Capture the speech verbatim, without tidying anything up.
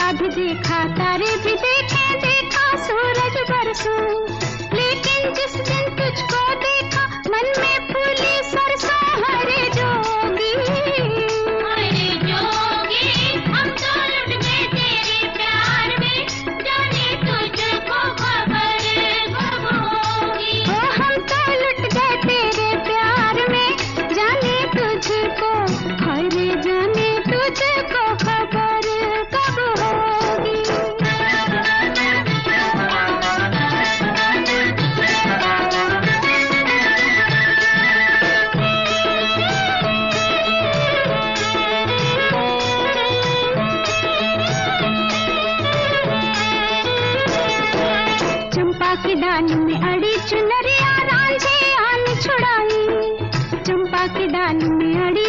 चाँद देखा, तारे भी देखे, देखा सूरज बरसों, लेकिन जिस दिन तुझको देखा मन में फूली सरसों। हरे जोगी, हरे जोगी, हम तो लुट गए तेरे प्यार में, जाने तुझको खबर कब होगी। ओ हम तो लुट गए तेरे प्यार में, जाने तुझको, हरे जाने तुझको खबर कब होगी। चंपा की डाल में अड़ी चुनरिया, रांझे आन छुड़ाई, चंपा की डाल में अड़ी